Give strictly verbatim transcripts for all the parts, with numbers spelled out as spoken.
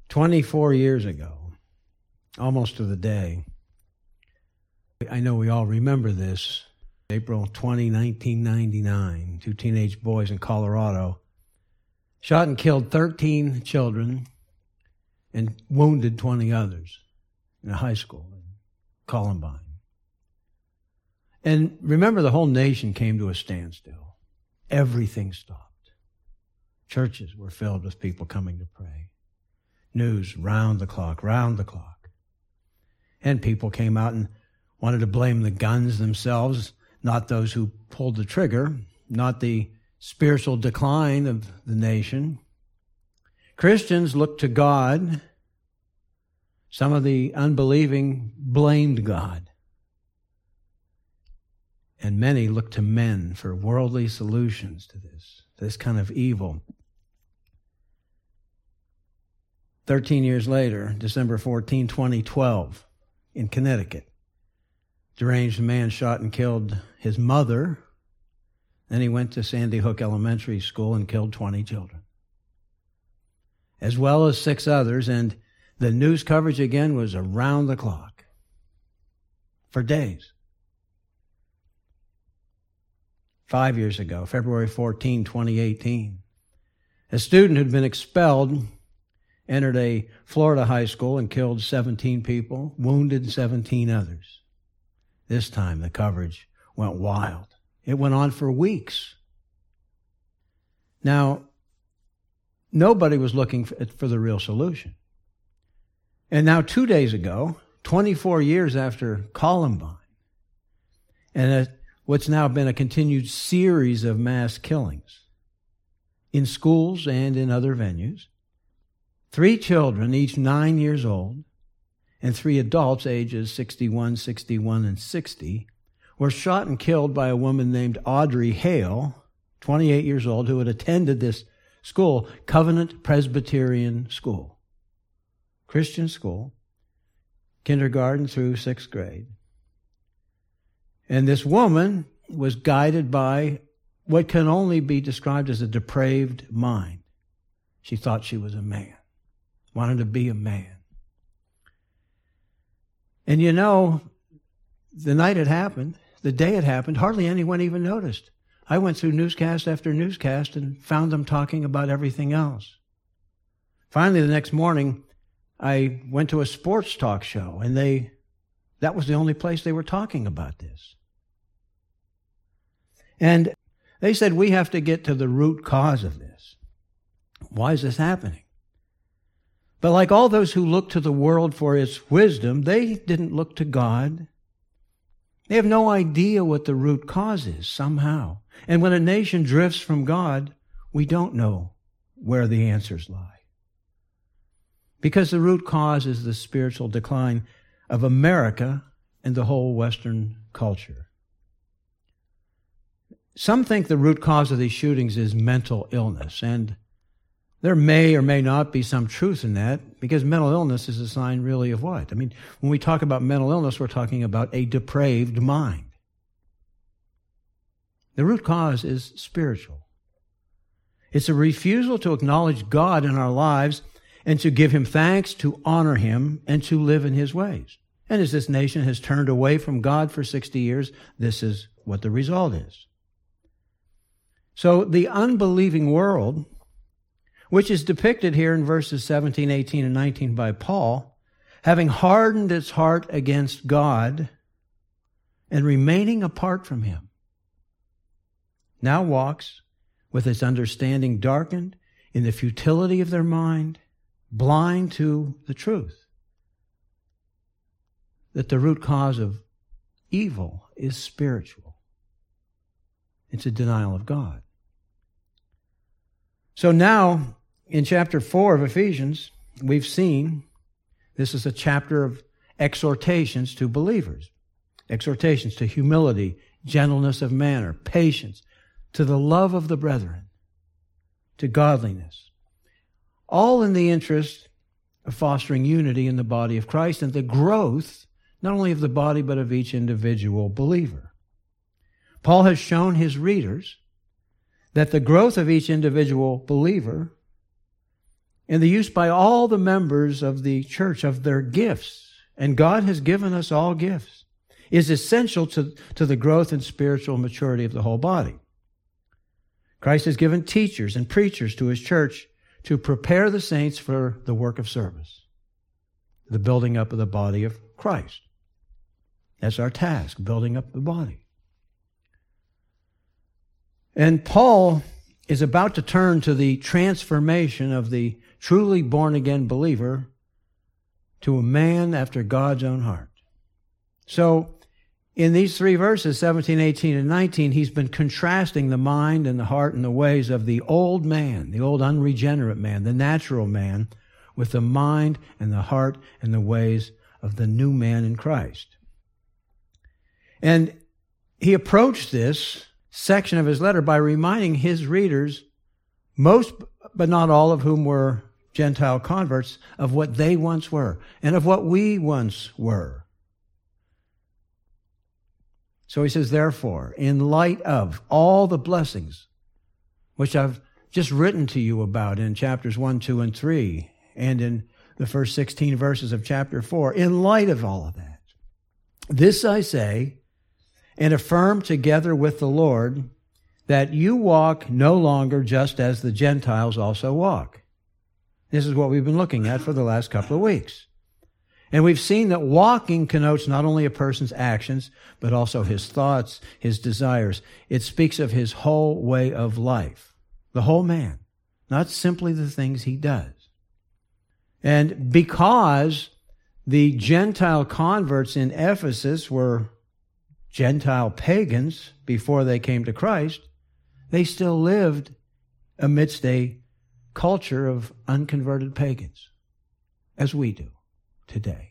twenty-four years ago, almost to the day, I know we all remember this, April twentieth, nineteen ninety-nine, two teenage boys in Colorado shot and killed thirteen children and wounded twenty others in a high school in Columbine. And remember, the whole nation came to a standstill. Everything stopped. Churches were filled with people coming to pray. News round the clock, round the clock. And people came out and wanted to blame the guns themselves, not those who pulled the trigger, not the spiritual decline of the nation. Christians looked to God. Some of the unbelieving blamed God. And many looked to men for worldly solutions to this, this kind of evil. Thirteen years later, December fourteenth, twenty twelve, in Connecticut, deranged man shot and killed his mother. Then he went to Sandy Hook Elementary School and killed twenty children, as well as six others. And the news coverage again was around the clock for days. Five years ago, February fourteenth, twenty eighteen, a student who'd been expelled entered a Florida high school and killed seventeen people, wounded seventeen others. This time the coverage went wild. It went on for weeks. Now, nobody was looking for the real solution. And now two days ago, twenty-four years after Columbine, and a, what's now been a continued series of mass killings in schools and in other venues, three children, each nine years old, and three adults, ages sixty-one, sixty-one, and sixty, were shot and killed by a woman named Audrey Hale, twenty-eight years old, who had attended this school, Covenant Presbyterian School. Christian school, kindergarten through sixth grade. And this woman was guided by what can only be described as a depraved mind. She thought she was a man, wanted to be a man. And you know, the night it happened, the day it happened, hardly anyone even noticed. I went through newscast after newscast and found them talking about everything else. Finally, the next morning, I went to a sports talk show, and they that was the only place they were talking about this. And they said, we have to get to the root cause of this. Why is this happening? But like all those who look to the world for its wisdom, they didn't look to God. They have no idea what the root cause is somehow. And when a nation drifts from God, we don't know where the answers lie. Because the root cause is the spiritual decline of America and the whole Western culture. Some think the root cause of these shootings is mental illness, and there may or may not be some truth in that, because mental illness is a sign really of what? I mean, when we talk about mental illness, we're talking about a depraved mind. The root cause is spiritual. It's a refusal to acknowledge God in our lives and to give Him thanks, to honor Him, and to live in His ways. And as this nation has turned away from God for sixty years, this is what the result is. So the unbelieving world, which is depicted here in verses seventeen, eighteen, and nineteen by Paul, having hardened its heart against God and remaining apart from Him, now walks with its understanding darkened in the futility of their mind, blind to the truth, that the root cause of evil is spiritual. It's a denial of God. So now, in chapter four of Ephesians, we've seen this is a chapter of exhortations to believers. Exhortations to humility, gentleness of manner, patience, to the love of the brethren, to godliness. All in the interest of fostering unity in the body of Christ and the growth, not only of the body, but of each individual believer. Paul has shown his readers that the growth of each individual believer and the use by all the members of the church of their gifts, and God has given us all gifts, is essential to, to the growth and spiritual maturity of the whole body. Christ has given teachers and preachers to His church to prepare the saints for the work of service, the building up of the body of Christ. That's our task, building up the body. And Paul is about to turn to the transformation of the truly born-again believer to a man after God's own heart. So, in these three verses, seventeen, eighteen, and nineteen, he's been contrasting the mind and the heart and the ways of the old man, the old unregenerate man, the natural man, with the mind and the heart and the ways of the new man in Christ. And he approached this section of his letter by reminding his readers, most but not all of whom were Gentile converts, of what they once were and of what we once were. So he says, therefore, in light of all the blessings which I've just written to you about in chapters one, two, and three, and in the first sixteen verses of chapter four, in light of all of that, this I say, and affirm together with the Lord, that you walk no longer just as the Gentiles also walk. This is what we've been looking at for the last couple of weeks. And we've seen that walking connotes not only a person's actions, but also his thoughts, his desires. It speaks of his whole way of life, the whole man, not simply the things he does. And because the Gentile converts in Ephesus were Gentile pagans before they came to Christ, they still lived amidst a culture of unconverted pagans, as we do today.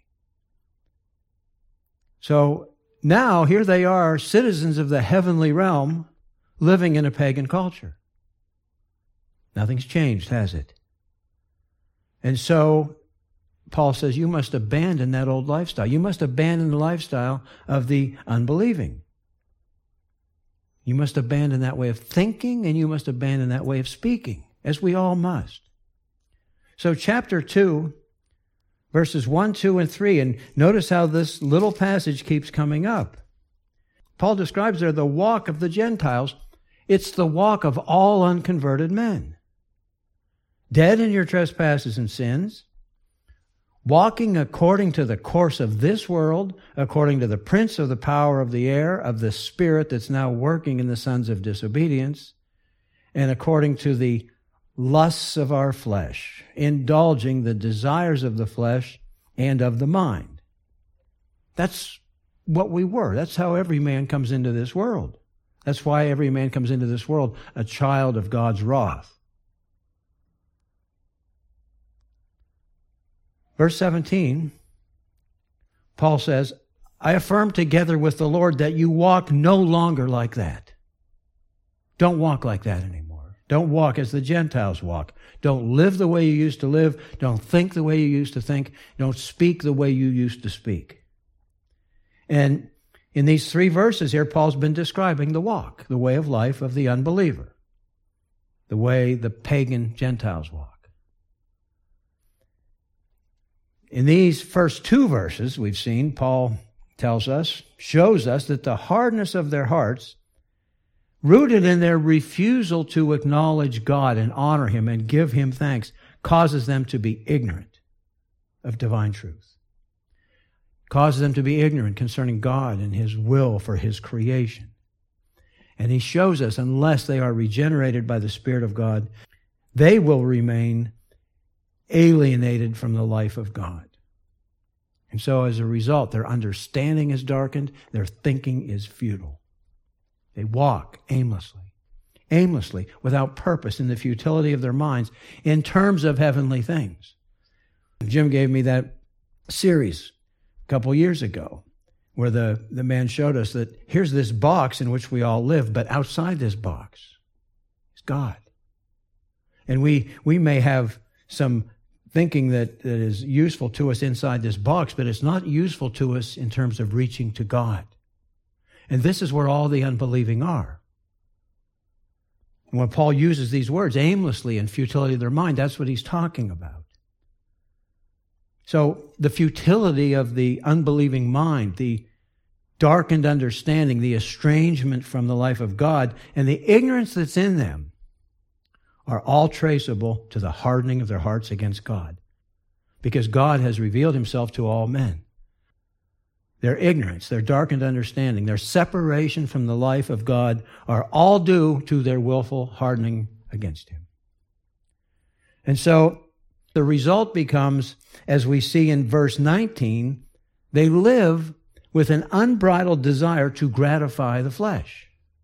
So now here they are, citizens of the heavenly realm, living in a pagan culture. Nothing's changed, has it? And so Paul says you must abandon that old lifestyle. You must abandon the lifestyle of the unbelieving. You must abandon that way of thinking, and you must abandon that way of speaking, as we all must. So chapter two, verses one, two, and three, and notice how this little passage keeps coming up. Paul describes there the walk of the Gentiles. It's the walk of all unconverted men. Dead in your trespasses and sins, walking according to the course of this world, according to the prince of the power of the air, of the spirit that's now working in the sons of disobedience, and according to the lusts of our flesh, indulging the desires of the flesh and of the mind. That's what we were. That's how every man comes into this world. That's why every man comes into this world a child of God's wrath. Verse seventeen, Paul says, I affirm together with the Lord that you walk no longer like that. Don't walk like that anymore. Don't walk as the Gentiles walk. Don't live the way you used to live. Don't think the way you used to think. Don't speak the way you used to speak. And in these three verses here, Paul's been describing the walk, the way of life of the unbeliever, the way the pagan Gentiles walk. In these first two verses we've seen, Paul tells us, shows us that the hardness of their hearts, rooted in their refusal to acknowledge God and honor Him and give Him thanks, causes them to be ignorant of divine truth. Causes them to be ignorant concerning God and His will for His creation. And he shows us, unless they are regenerated by the Spirit of God, they will remain alienated from the life of God. And so as a result, their understanding is darkened, their thinking is futile. They walk aimlessly, aimlessly, without purpose in the futility of their minds in terms of heavenly things. Jim gave me that series a couple years ago where the, the man showed us that here's this box in which we all live, but outside this box is God. And we, we may have some thinking that, that is useful to us inside this box, but it's not useful to us in terms of reaching to God. And this is where all the unbelieving are. And when Paul uses these words, aimlessly and futility of their mind, that's what he's talking about. So the futility of the unbelieving mind, the darkened understanding, the estrangement from the life of God, and the ignorance that's in them are all traceable to the hardening of their hearts against God. Because God has revealed himself to all men. Their ignorance, their darkened understanding, their separation from the life of God are all due to their willful hardening against him. And so the result becomes, as we see in verse nineteen, they live with an unbridled desire to gratify the flesh.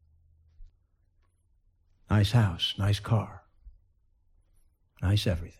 Nice house, nice car, nice everything.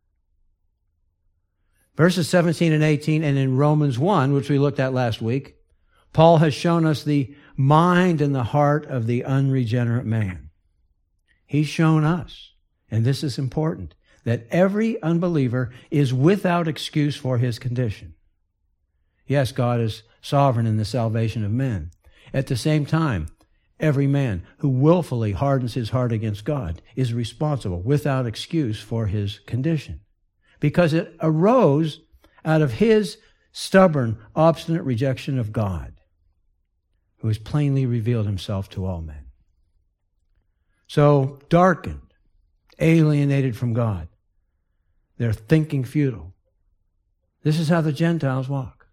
Verses seventeen and eighteen, and in Romans one, which we looked at last week, Paul has shown us the mind and the heart of the unregenerate man. He's shown us, and this is important, that every unbeliever is without excuse for his condition. Yes, God is sovereign in the salvation of men. At the same time, every man who willfully hardens his heart against God is responsible without excuse for his condition, because it arose out of his stubborn, obstinate rejection of God, who has plainly revealed himself to all men. So, darkened, alienated from God, their thinking futile. This is how the Gentiles walk.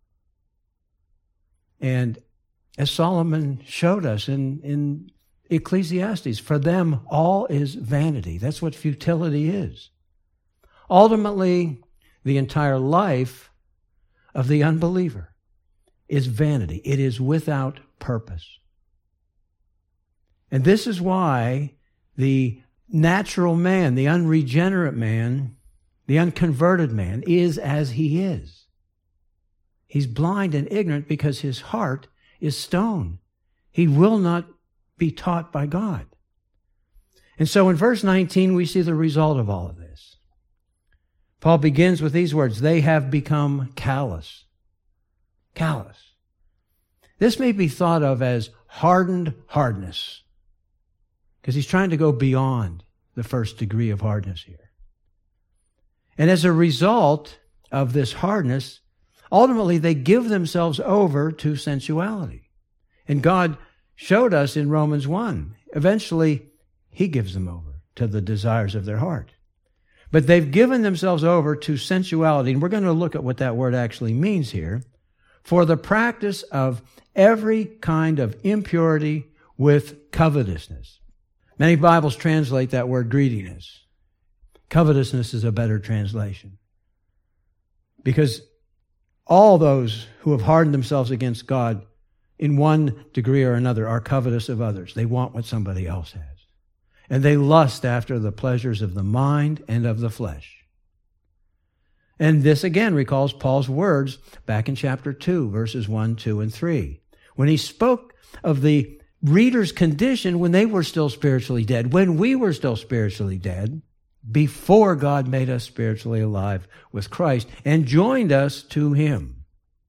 And as Solomon showed us in, in Ecclesiastes, for them all is vanity. That's what futility is. Ultimately, the entire life of the unbeliever is vanity. It is without purpose. And this is why the natural man, the unregenerate man, the unconverted man is as he is. He's blind and ignorant because his heart is stone. He will not be taught by God. And so in verse nineteen, we see the result of all of this. Paul begins with these words, they have become callous. Callous. This may be thought of as hardened hardness, because he's trying to go beyond the first degree of hardness here. And as a result of this hardness, ultimately they give themselves over to sensuality. And God showed us in Romans one, eventually he gives them over to the desires of their heart. But they've given themselves over to sensuality, and we're going to look at what that word actually means here, for the practice of every kind of impurity with covetousness. Many Bibles translate that word greediness. Covetousness is a better translation. Because all those who have hardened themselves against God in one degree or another are covetous of others. They want what somebody else has. And they lust after the pleasures of the mind and of the flesh. And this again recalls Paul's words back in chapter two, verses one, two, and three, when he spoke of the reader's condition when they were still spiritually dead, when we were still spiritually dead, before God made us spiritually alive with Christ and joined us to him.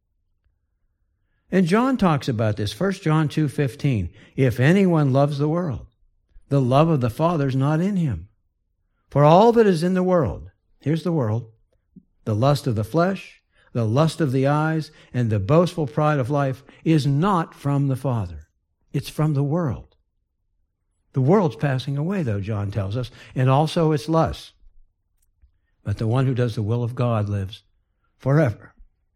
And John talks about this, First John two fifteen. If anyone loves the world, the love of the Father is not in him. For all that is in the world, here's the world, the lust of the flesh, the lust of the eyes, and the boastful pride of life is not from the Father. It's from the world. The world's passing away, though, John tells us, and also its lusts. But the one who does the will of God lives forever.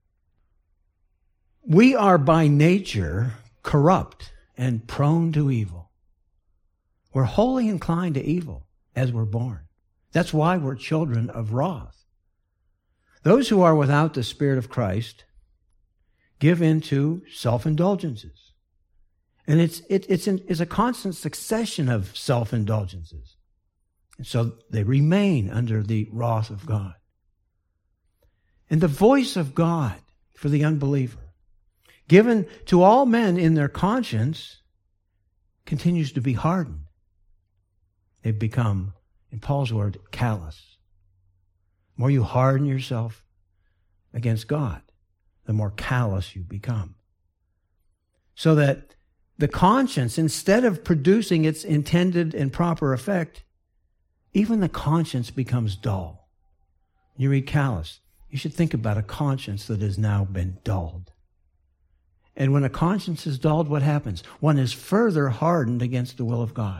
We are by nature corrupt and prone to evil. We're wholly inclined to evil as we're born. That's why we're children of wrath. Those who are without the Spirit of Christ give in to self-indulgences. And it's, it, it's, in, it's a constant succession of self-indulgences. And so they remain under the wrath of God. And the voice of God for the unbeliever, given to all men in their conscience, continues to be hardened. They've become, in Paul's word, callous. The more you harden yourself against God, the more callous you become. So that the conscience, instead of producing its intended and proper effect, even the conscience becomes dull. You read callous. You should think about a conscience that has now been dulled. And when a conscience is dulled, what happens? One is further hardened against the will of God.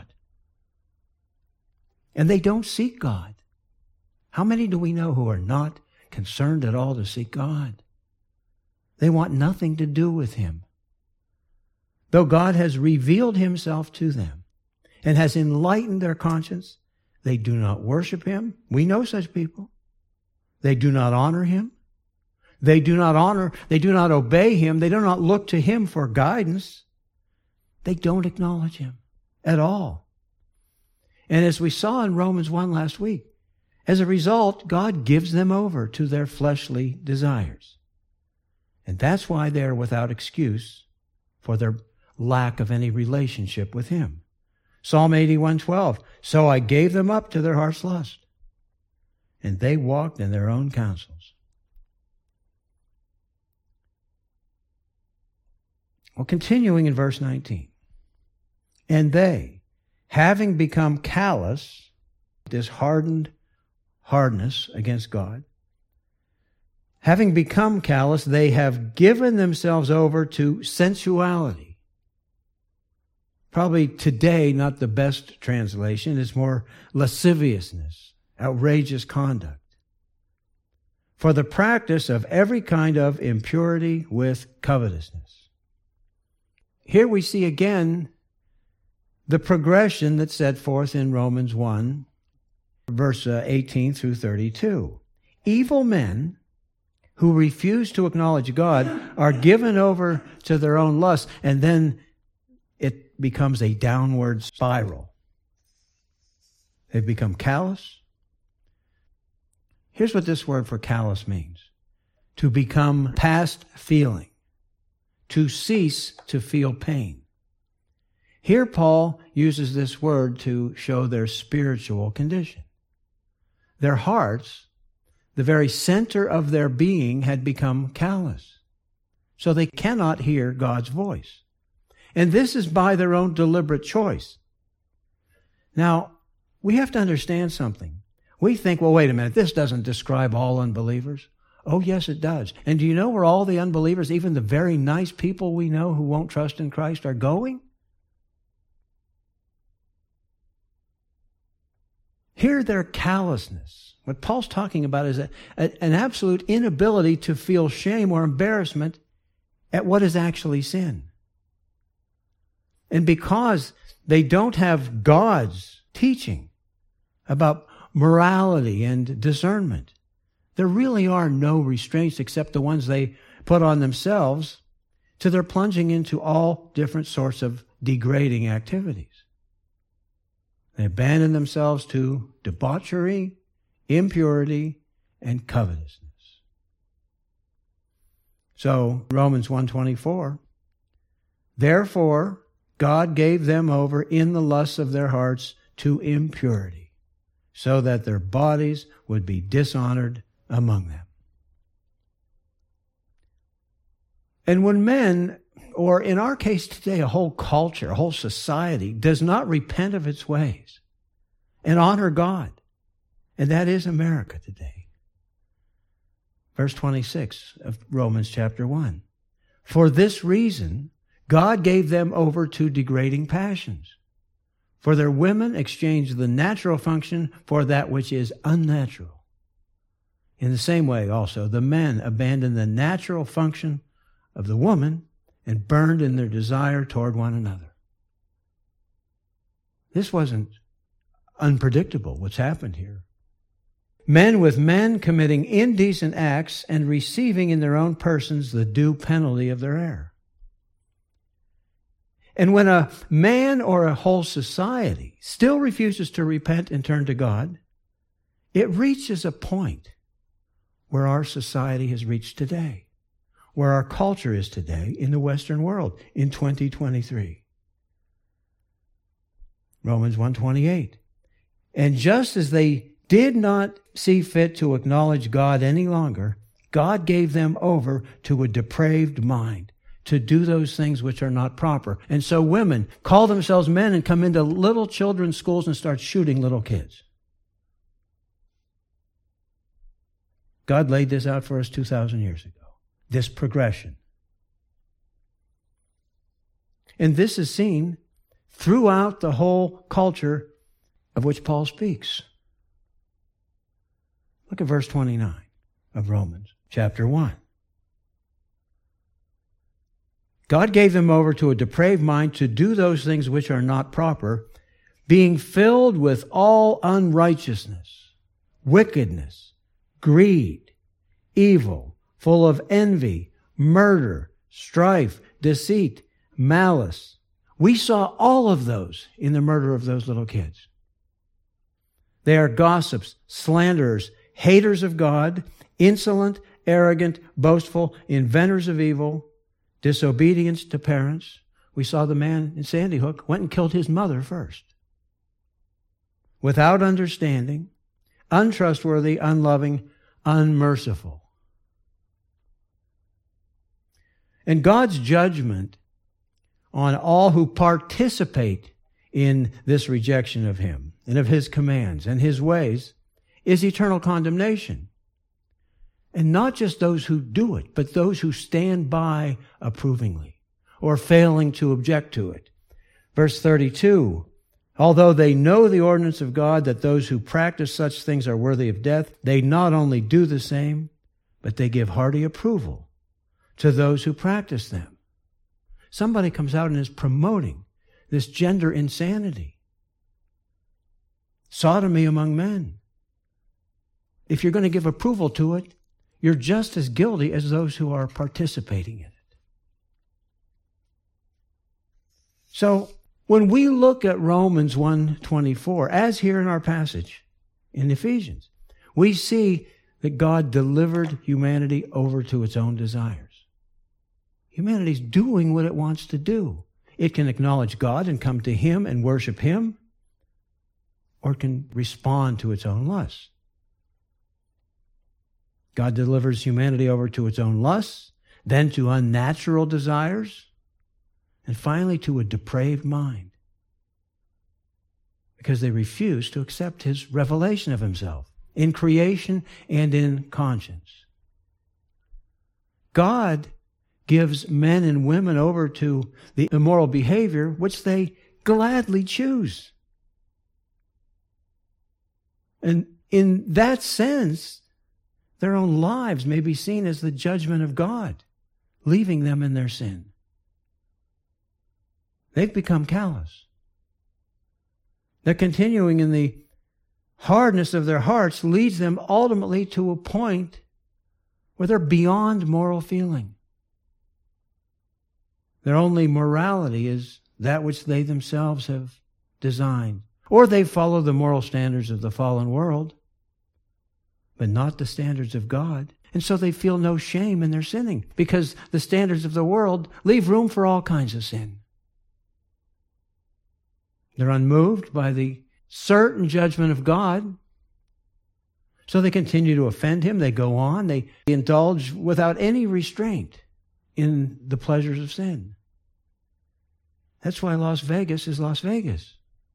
And they don't seek God. How many do we know who are not concerned at all to seek God? They want nothing to do with Him. Though God has revealed Himself to them and has enlightened their conscience, they do not worship Him. We know such people. They do not honor Him. They do not honor, they do not obey Him. They do not look to Him for guidance. They don't acknowledge Him at all. And as we saw in Romans one last week, as a result, God gives them over to their fleshly desires. And that's why they are without excuse for their lack of any relationship with Him. Psalm eighty-one twelve, so I gave them up to their heart's lust, and they walked in their own counsels. Well, continuing in verse nineteen, and they, having become callous, this hardened hardness against God, having become callous, they have given themselves over to sensuality. Probably today not the best translation. It's more lasciviousness, outrageous conduct, for the practice of every kind of impurity with covetousness. Here we see again the progression that's set forth in Romans one, verse eighteen through thirty-two. Evil men who refuse to acknowledge God are given over to their own lust, and then it becomes a downward spiral. They've become callous. Here's what this word for callous means. To become past feeling. To cease to feel pain. Here Paul uses this word to show their spiritual condition. Their hearts, the very center of their being, had become callous. So they cannot hear God's voice. And this is by their own deliberate choice. Now, we have to understand something. We think, well, wait a minute, this doesn't describe all unbelievers. Oh, yes, it does. And do you know where all the unbelievers, even the very nice people we know who won't trust in Christ, are going? Here, their callousness. What Paul's talking about is a, a, an absolute inability to feel shame or embarrassment at what is actually sin. And because they don't have God's teaching about morality and discernment, there really are no restraints except the ones they put on themselves, to their plunging into all different sorts of degrading activities. They abandon themselves to debauchery, impurity, and covetousness. So, Romans one twenty-four, therefore, God gave them over in the lusts of their hearts to impurity, so that their bodies would be dishonored among them. And when men, or in our case today, a whole culture, a whole society, does not repent of its ways and honor God, and that is America today. Verse twenty-six of Romans chapter one. For this reason, God gave them over to degrading passions. For their women exchanged the natural function for that which is unnatural. In the same way, also, the men abandoned the natural function of the woman and burned in their desire toward one another. This wasn't unpredictable, what's happened here. Men with men committing indecent acts and receiving in their own persons the due penalty of their error. And when a man or a whole society still refuses to repent and turn to God, it reaches a point where our society has reached today, where our culture is today in the Western world in twenty twenty-three. Romans one twenty-eight. And just as they did not see fit to acknowledge God any longer, God gave them over to a depraved mind, to do those things which are not proper. And so women call themselves men and come into little children's schools and start shooting little kids. God laid this out for us two thousand years ago, this progression. And this is seen throughout the whole culture of which Paul speaks. Look at verse twenty-nine of Romans chapter one. God gave them over to a depraved mind to do those things which are not proper, being filled with all unrighteousness, wickedness, greed, evil, full of envy, murder, strife, deceit, malice. We saw all of those in the murder of those little kids. They are gossips, slanderers, haters of God, insolent, arrogant, boastful, inventors of evil, disobedience to parents. We saw the man in Sandy Hook went and killed his mother first. Without understanding, untrustworthy, unloving, unmerciful. And God's judgment on all who participate in this rejection of Him and of His commands and His ways is eternal condemnation. And not just those who do it, but those who stand by approvingly or failing to object to it. Verse thirty-two, although they know the ordinance of God that those who practice such things are worthy of death, they not only do the same, but they give hearty approval to those who practice them. Somebody comes out and is promoting this gender insanity. Sodomy among men. If you're going to give approval to it, you're just as guilty as those who are participating in it. So, when we look at Romans one twenty-four, as here in our passage in Ephesians, we see that God delivered humanity over to its own desires. Humanity's doing what it wants to do. It can acknowledge God and come to Him and worship Him, or it can respond to its own lusts. God delivers humanity over to its own lusts, then to unnatural desires, and finally to a depraved mind, because they refuse to accept His revelation of Himself in creation and in conscience. God gives men and women over to the immoral behavior which they gladly choose. And in that sense, their own lives may be seen as the judgment of God, leaving them in their sin. They've become callous. They're continuing in the hardness of their hearts leads them ultimately to a point where they're beyond moral feeling. Their only morality is that which they themselves have designed. Or they follow the moral standards of the fallen world, but not the standards of God. And so they feel no shame in their sinning, because the standards of the world leave room for all kinds of sin. They're unmoved by the certain judgment of God, so they continue to offend Him. They go on. They indulge without any restraint in the pleasures of sin. That's why Las Vegas is Las Vegas.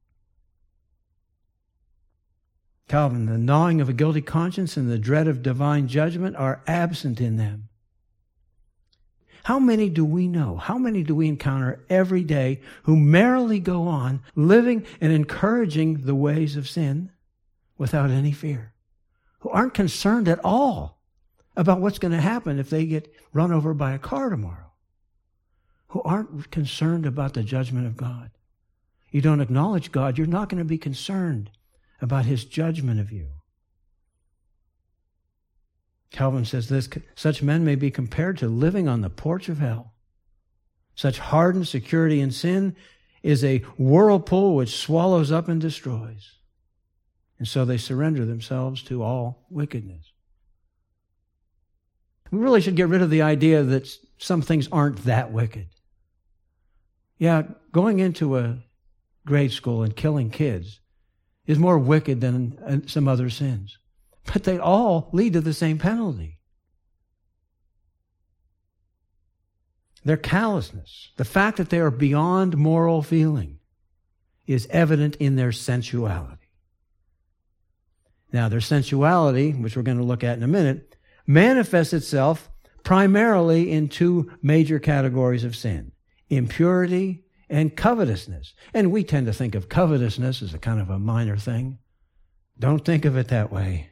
Calvin, the gnawing of a guilty conscience and the dread of divine judgment are absent in them. How many do we know? How many do we encounter every day who merrily go on living and encouraging the ways of sin without any fear? Who aren't concerned at all about what's going to happen if they get run over by a car tomorrow? Who aren't concerned about the judgment of God? You don't acknowledge God, you're not going to be concerned about His judgment of you. Calvin says this, such men may be compared to living on the porch of hell. Such hardened security in sin is a whirlpool which swallows up and destroys. And so they surrender themselves to all wickedness. We really should get rid of the idea that some things aren't that wicked. Yeah, going into a grade school and killing kids is more wicked than some other sins. But they all lead to the same penalty. Their callousness, the fact that they are beyond moral feeling, is evident in their sensuality. Now, their sensuality, which we're going to look at in a minute, manifests itself primarily in two major categories of sin: impurity and covetousness. And we tend to think of covetousness as a kind of a minor thing. Don't think of it that way.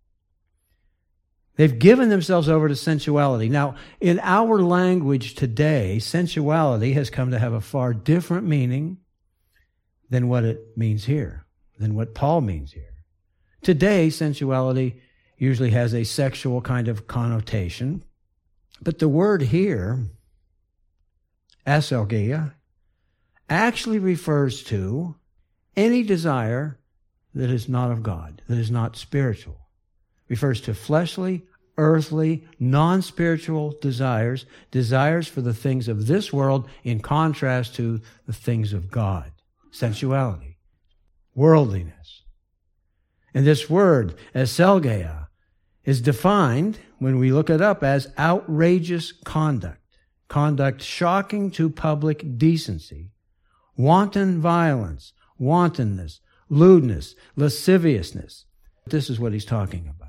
They've given themselves over to sensuality. Now, in our language today, sensuality has come to have a far different meaning than what it means here, than what Paul means here. Today, sensuality usually has a sexual kind of connotation, but the word here, aselgeia, actually refers to any desire that is not of God, that is not spiritual. Refers to fleshly, earthly, non-spiritual desires, desires for the things of this world in contrast to the things of God. Sensuality, worldliness. And this word, aselgeia, is defined, when we look it up, as outrageous conduct, conduct shocking to public decency, wanton violence, wantonness, lewdness, lasciviousness. This is what he's talking about.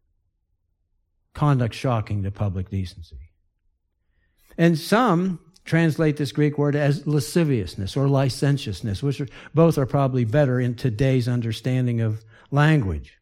Conduct shocking to public decency. And some translate this Greek word as lasciviousness or licentiousness, which are, both are probably better in today's understanding of language.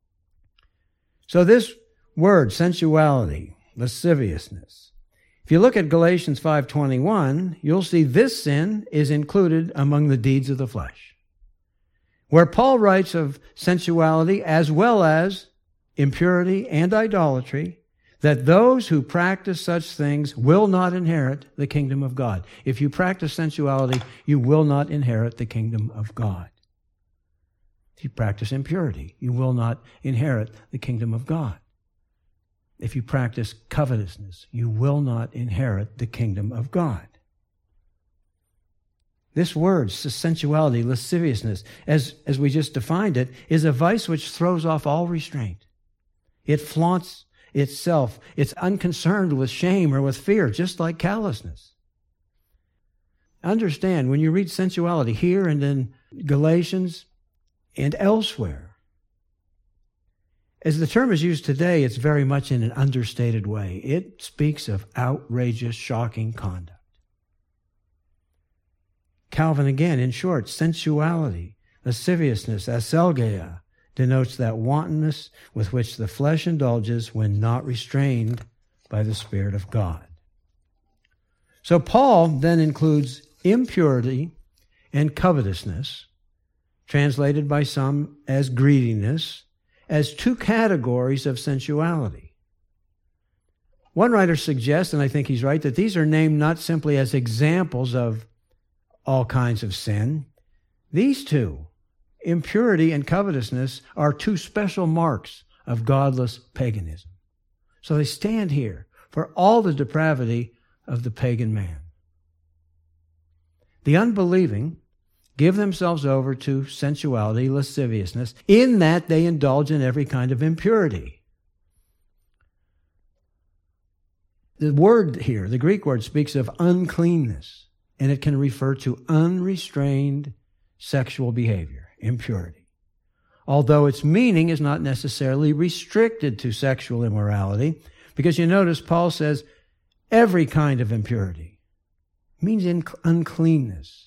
So this word, sensuality, lasciviousness, if you look at Galatians five twenty-one, you'll see this sin is included among the deeds of the flesh, where Paul writes of sensuality as well as impurity and idolatry, that those who practice such things will not inherit the kingdom of God. If you practice sensuality, you will not inherit the kingdom of God. If you practice impurity, you will not inherit the kingdom of God. If you practice covetousness, you will not inherit the kingdom of God. This word, sensuality, lasciviousness, as, as we just defined it, is a vice which throws off all restraint. It flaunts itself. It's unconcerned with shame or with fear, just like callousness. Understand, when you read sensuality here and in Galatians and elsewhere, as the term is used today, it's very much in an understated way. It speaks of outrageous, shocking conduct. Calvin again, in short, sensuality, lasciviousness, aselgeia, denotes that wantonness with which the flesh indulges when not restrained by the Spirit of God. So Paul then includes impurity and covetousness, translated by some as greediness, as two categories of sensuality. One writer suggests, and I think he's right, that these are named not simply as examples of all kinds of sin. These two, impurity and covetousness, are two special marks of godless paganism. So they stand here for all the depravity of the pagan man. The unbelieving give themselves over to sensuality, lasciviousness, in that they indulge in every kind of impurity. The word here, the Greek word, speaks of uncleanness, and it can refer to unrestrained sexual behavior, impurity. Although its meaning is not necessarily restricted to sexual immorality, because you notice Paul says every kind of impurity means uncleanness.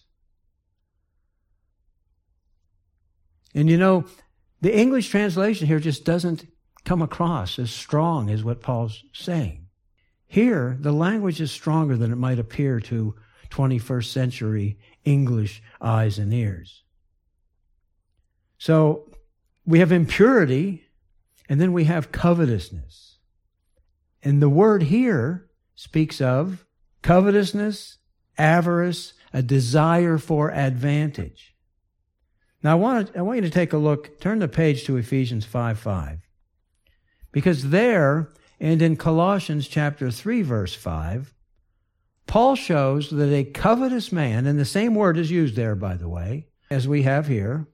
And you know, the English translation here just doesn't come across as strong as what Paul's saying. Here, the language is stronger than it might appear to twenty-first century English eyes and ears. So we have impurity, and then we have covetousness. And the word here speaks of covetousness, avarice, a desire for advantage. Now, I want, I want you to take a look, turn the page to Ephesians five five. Because there, and in Colossians chapter three, verse five, Paul shows that a covetous man, and the same word is used there, by the way, as we have here,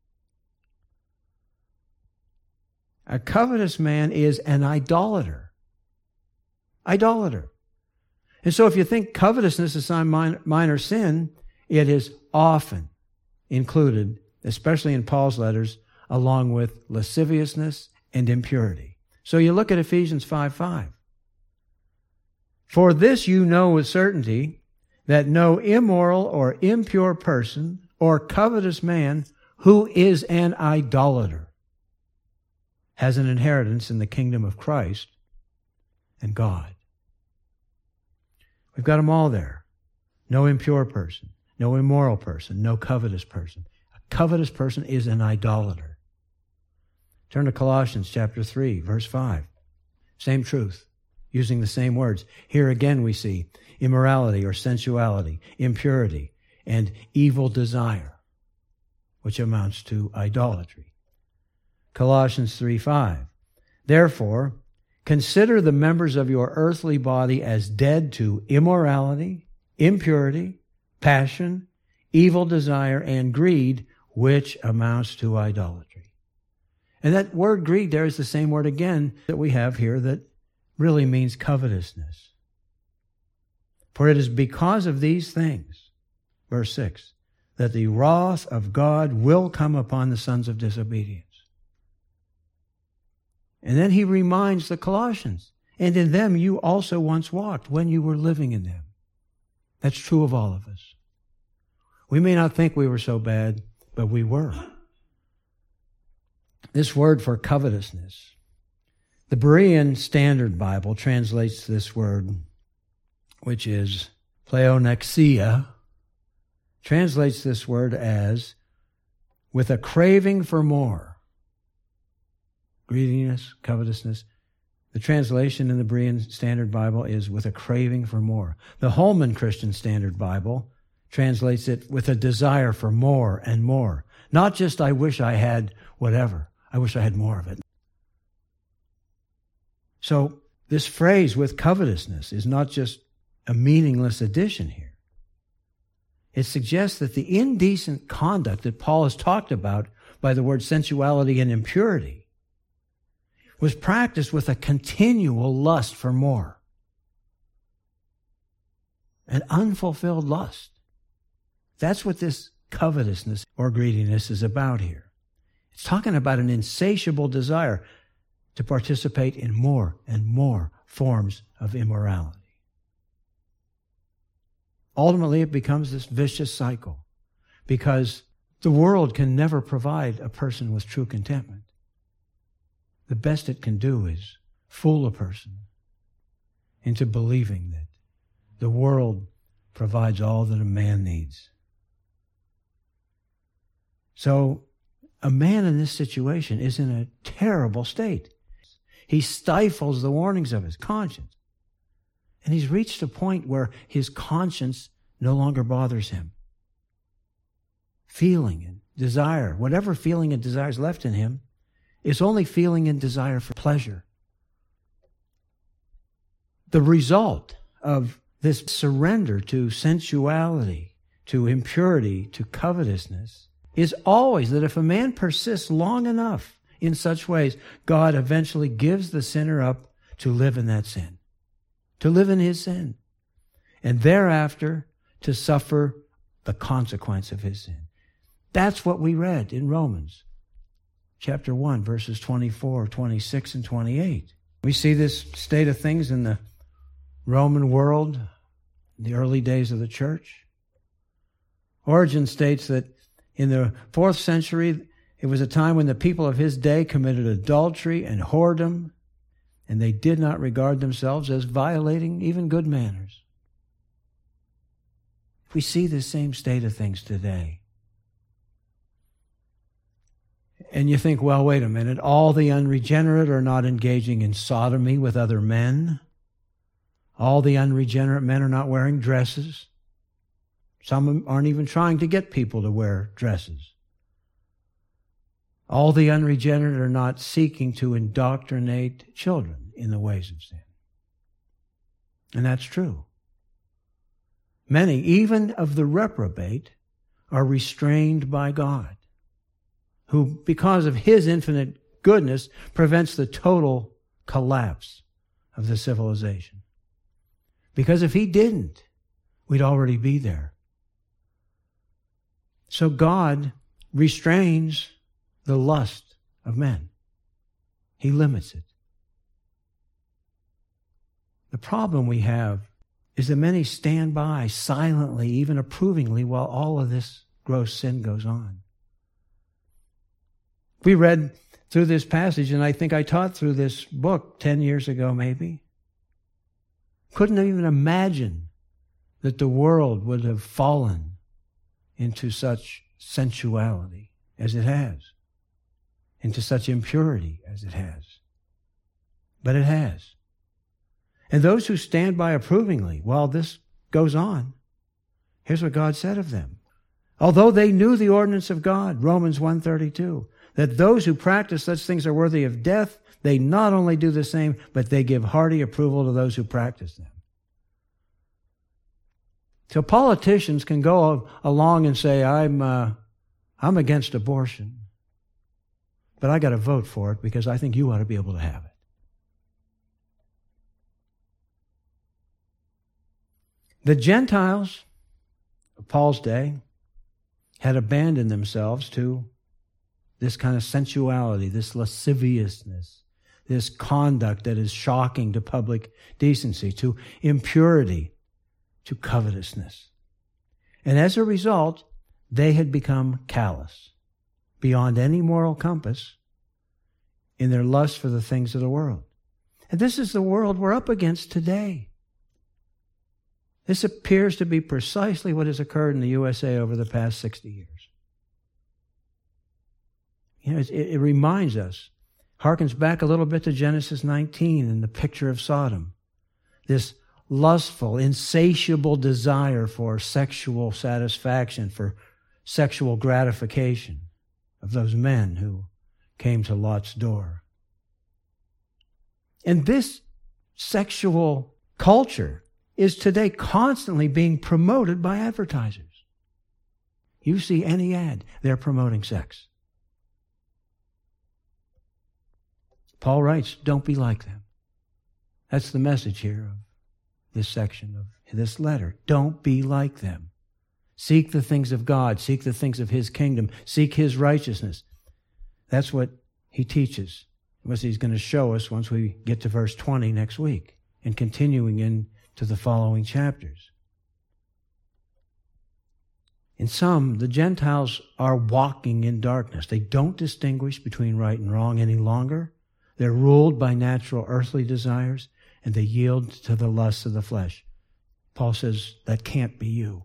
a covetous man is an idolater. Idolater. And so if you think covetousness is some minor, minor sin, it is often included, especially in Paul's letters, along with lasciviousness and impurity. So you look at Ephesians five five. For this you know with certainty, that no immoral or impure person or covetous man who is an idolater has an inheritance in the kingdom of Christ and God. We've got them all there. No impure person, no immoral person, no covetous person. A covetous person is an idolater. Turn to Colossians chapter three, verse five. Same truth, using the same words. Here again we see immorality or sensuality, impurity, and evil desire, which amounts to idolatry. Colossians three five. Therefore, consider the members of your earthly body as dead to immorality, impurity, passion, evil desire, and greed, which amounts to idolatry. And that word greed there is the same word again that we have here that really means covetousness. For it is because of these things, verse six, that the wrath of God will come upon the sons of disobedience. And then he reminds the Colossians, and in them you also once walked when you were living in them. That's true of all of us. We may not think we were so bad, but we were. This word for covetousness, the Berean Standard Bible translates this word, which is pleonexia, translates this word as with a craving for more. Greediness, covetousness. The translation in the Berean Standard Bible is with a craving for more. The Holman Christian Standard Bible translates it with a desire for more and more. Not just, I wish I had whatever. I wish I had more of it. So this phrase with covetousness is not just a meaningless addition here. It suggests that the indecent conduct that Paul has talked about by the word sensuality and impurity was practiced with a continual lust for more. An unfulfilled lust. That's what this covetousness or greediness is about here. It's talking about an insatiable desire to participate in more and more forms of immorality. Ultimately, it becomes this vicious cycle because the world can never provide a person with true contentment. The best it can do is fool a person into believing that the world provides all that a man needs. So a man in this situation is in a terrible state. He stifles the warnings of his conscience. And he's reached a point where his conscience no longer bothers him. Feeling and desire, whatever feeling and desire is left in him, is only feeling and desire for pleasure. The result of this surrender to sensuality, to impurity, to covetousness, is always that if a man persists long enough in such ways, God eventually gives the sinner up to live in that sin, to live in his sin, and thereafter to suffer the consequence of his sin. That's what we read in Romans chapter one, verses twenty-four, twenty-six, and twenty-eight. We see this state of things in the Roman world, in the early days of the church. Origen states that in the fourth century, it was a time when the people of his day committed adultery and whoredom, and they did not regard themselves as violating even good manners. We see the same state of things today. And you think, well, wait a minute, all the unregenerate are not engaging in sodomy with other men. All the unregenerate men are not wearing dresses. Some aren't even trying to get people to wear dresses. All the unregenerate are not seeking to indoctrinate children in the ways of sin. And that's true. Many, even of the reprobate, are restrained by God, who, because of his infinite goodness, prevents the total collapse of the civilization. Because if he didn't, we'd already be there. So God restrains the lust of men. He limits it. The problem we have is that many stand by silently, even approvingly, while all of this gross sin goes on. We read through this passage, and I think I taught through this book ten years ago maybe. Couldn't even imagine that the world would have fallen into such sensuality as it has, into such impurity as it has. But it has. And those who stand by approvingly while this goes on, here's what God said of them. Although they knew the ordinance of God, Romans one thirty-two, that those who practice such things are worthy of death, they not only do the same, but they give hearty approval to those who practice them. So politicians can go along and say, I'm, uh, I'm against abortion, but I got to vote for it because I think you ought to be able to have it. The Gentiles of Paul's day had abandoned themselves to this kind of sensuality, this lasciviousness, this conduct that is shocking to public decency, to impurity, to covetousness. And as a result, they had become callous, beyond any moral compass, in their lust for the things of the world. And this is the world we're up against today. This appears to be precisely what has occurred in the U S A over the past sixty years. You know, it, it reminds us, harkens back a little bit to Genesis nineteen and the picture of Sodom. This lustful, insatiable desire for sexual satisfaction, for sexual gratification of those men who came to Lot's door. And this sexual culture is today constantly being promoted by advertisers. You see any ad, they're promoting sex. Paul writes, don't be like them. That's the message here of this section of this letter. Don't be like them. Seek the things of God. Seek the things of His kingdom. Seek His righteousness. That's what he teaches. What he's going to show us once we get to verse twenty next week and continuing into the following chapters. In some, the Gentiles are walking in darkness. They don't distinguish between right and wrong any longer. They're ruled by natural earthly desires, and they yield to the lusts of the flesh. Paul says, that can't be you.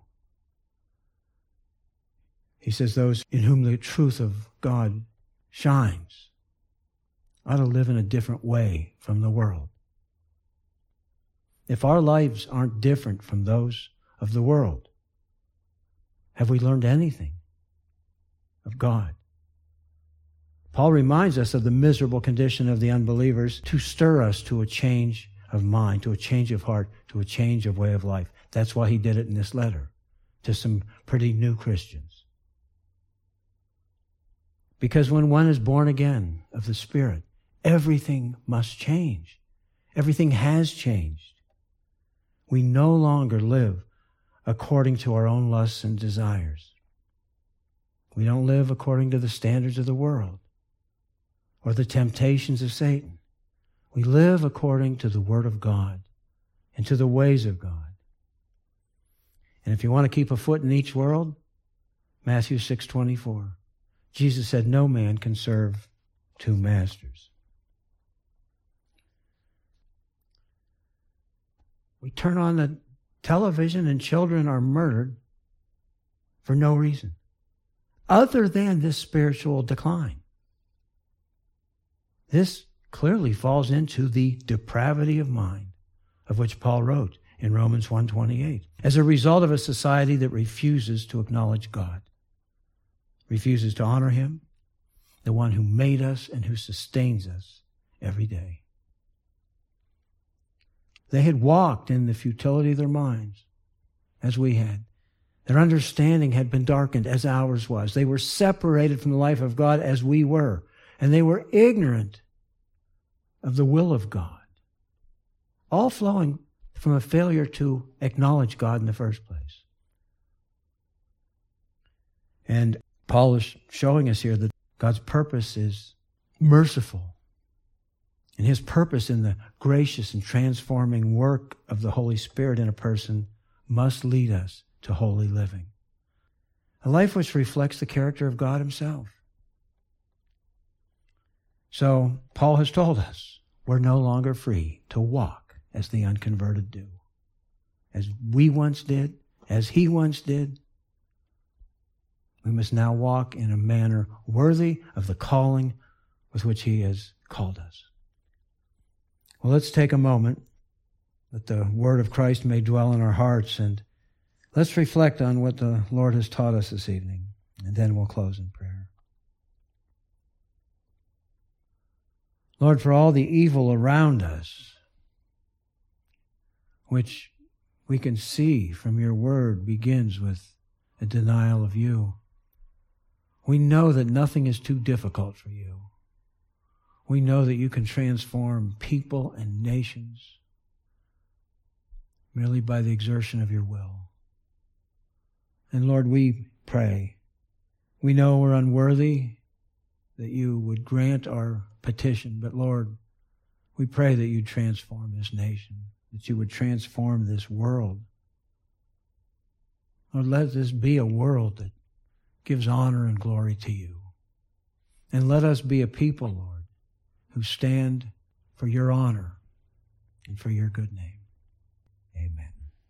He says, those in whom the truth of God shines ought to live in a different way from the world. If our lives aren't different from those of the world, have we learned anything of God? Paul reminds us of the miserable condition of the unbelievers to stir us to a change of mind, to a change of heart, to a change of way of life. That's why he did it in this letter to some pretty new Christians. Because when one is born again of the Spirit, everything must change. Everything has changed. We no longer live according to our own lusts and desires. We don't live according to the standards of the world or the temptations of Satan. We live according to the Word of God and to the ways of God. And if you want to keep a foot in each world, Matthew six twenty-four, Jesus said, no man can serve two masters. We turn on the television and children are murdered for no reason other than this spiritual decline. This clearly falls into the depravity of mind of which Paul wrote in Romans one twenty-eight as a result of a society that refuses to acknowledge God, refuses to honor Him, the one who made us and who sustains us every day. They had walked in the futility of their minds, as we had. Their understanding had been darkened, as ours was. They were separated from the life of God, as we were. And they were ignorant of the will of God. All flowing from a failure to acknowledge God in the first place. And Paul is showing us here that God's purpose is merciful. And his purpose in the gracious and transforming work of the Holy Spirit in a person must lead us to holy living. A life which reflects the character of God himself. So Paul has told us we're no longer free to walk as the unconverted do. As we once did, as he once did, we must now walk in a manner worthy of the calling with which he has called us. Well, let's take a moment that the word of Christ may dwell in our hearts, and let's reflect on what the Lord has taught us this evening, and then we'll close in prayer. Lord, for all the evil around us, which we can see from your word begins with a denial of you, we know that nothing is too difficult for you. We know that you can transform people and nations merely by the exertion of your will. And Lord, we pray. We know we're unworthy, that you would grant our petition. But Lord, we pray that you'd transform this nation, that you would transform this world. Lord, let this be a world that gives honor and glory to you. And let us be a people, Lord, who stand for your honor and for your good name.